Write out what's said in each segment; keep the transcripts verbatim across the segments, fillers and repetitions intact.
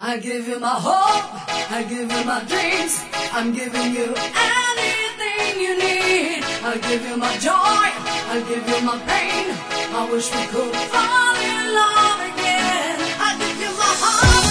I give you my hope, I give you my dreams, I'm giving you anything you need. I give you my joy, I give you my pain, I wish we could fall in love again. I give you my heart.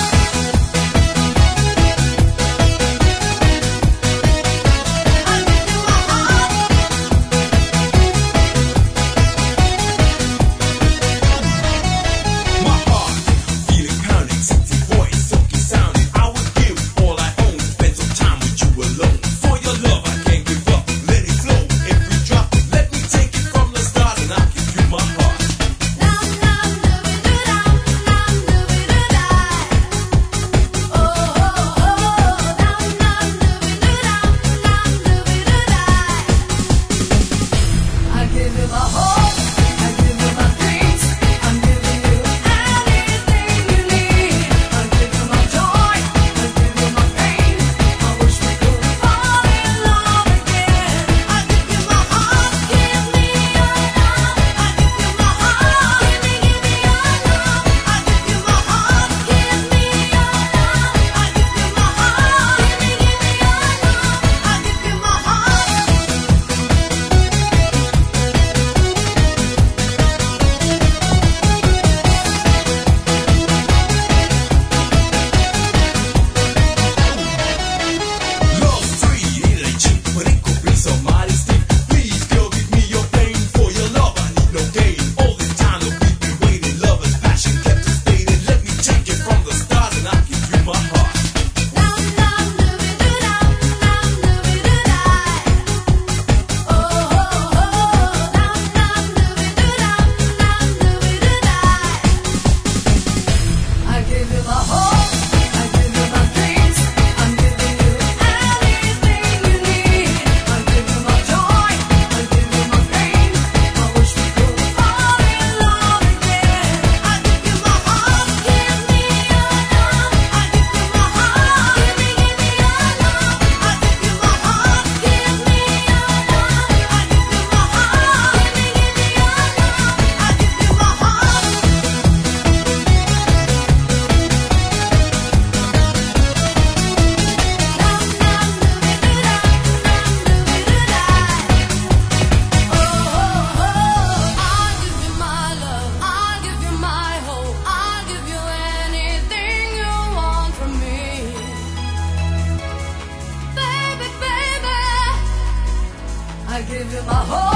I give you my heart.